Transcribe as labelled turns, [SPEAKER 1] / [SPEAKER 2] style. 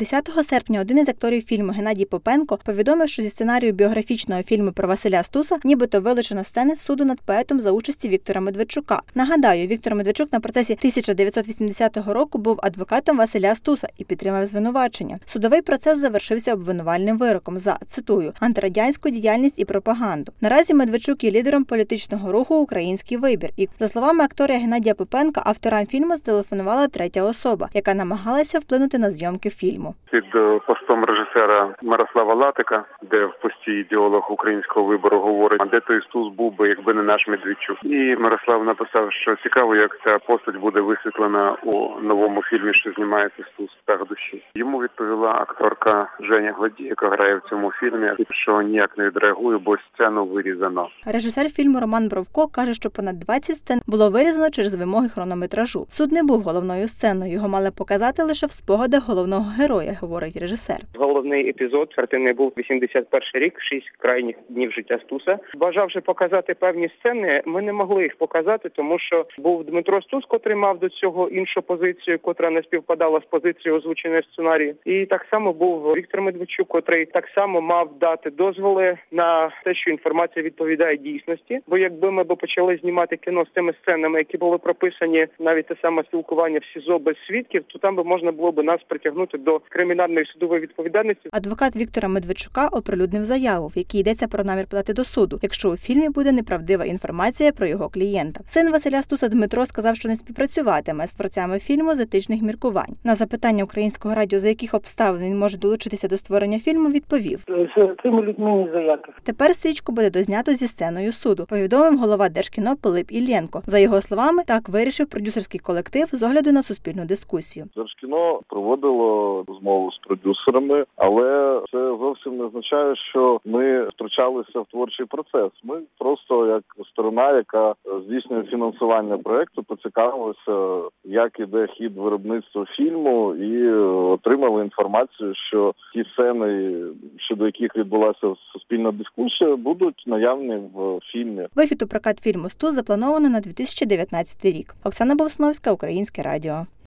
[SPEAKER 1] 10 серпня один із акторів фільму Геннадій Попенко повідомив, що зі сценарію біографічного фільму про Василя Стуса нібито вилучено сцени суду над поетом за участі Віктора Медведчука. Нагадаю, Віктор Медведчук на процесі 1980 року був адвокатом Василя Стуса і підтримав звинувачення. Судовий процес завершився обвинувальним вироком за, цитую, антирадянську діяльність і пропаганду. Наразі Медведчук є лідером політичного руху «Український вибір». І, за словами актора Геннадія Попенка, авторам фільму зателефонувала третя особа, яка намагалася вплинути на зйомки фільму.
[SPEAKER 2] Під постом режисера Мирослава Латика, де в пості ідеолог «Українського вибору» говорить, де той Стус був би, якби не наш Медведчук. І Мирослав написав, що цікаво, як ця постать буде висвітлена у новому фільмі, що знімається «Стус. Птах душі». Йому відповіла акторка Женя Гладій, яка грає в цьому фільмі, що ніяк не відреагує, бо сцену вирізано.
[SPEAKER 1] Режисер фільму Роман Бровко каже, що понад 20 сцен було вирізано через вимоги хронометражу. Суд не був головною сценою, його мали показати лише в спогадах головного героя, говорить режисер.
[SPEAKER 3] Головний епізод картини був 81 рік, 6 крайніх днів життя Стуса. Бажавши показати певні сцени, ми не могли їх показати, тому що був Дмитро Стус, котрий мав до цього іншу позицію, котра не співпадала з позицією озвученої в сценарії. І так само був Віктор Медведчук, котрий так само мав дати дозволи на те, що інформація відповідає дійсності. Бо якби ми почали знімати кіно з тими сценами, які були прописані, навіть те саме спілкування в СІЗО без свідків, то там би можна було б нас притягнути до кримінальної судової відповідальності.
[SPEAKER 1] Адвокат Віктора Медведчука оприлюднив заяву, в якій йдеться про намір подати до суду, якщо у фільмі буде неправдива інформація про його клієнта. Син Василя Стуса Дмитро сказав, що не співпрацюватиме з творцями фільму з етичних міркувань. На запитання Українського радіо, за яких обставин він може долучитися до створення фільму, відповів:
[SPEAKER 4] з цими людьми ні за яких.
[SPEAKER 1] Тепер стрічку буде дознято зі сценою суду, повідомив голова Держкіно Пилип Іллєнко. За його словами, так вирішив продюсерський колектив з огляду на суспільну дискусію.
[SPEAKER 5] Держкіно проводило розмову з продюсерами, але це зовсім не означає, що ми втручалися в творчий процес. Ми просто, як сторона, яка здійснює фінансування проекту, поцікавилися, як іде хід виробництва фільму, і отримали інформацію, що ті сцени, щодо яких відбулася суспільна дискусія, будуть наявні в фільмі.
[SPEAKER 1] Вихід у прокат фільму «Стус» заплановано на 2019 рік. Оксана Бовсновська, Українське радіо.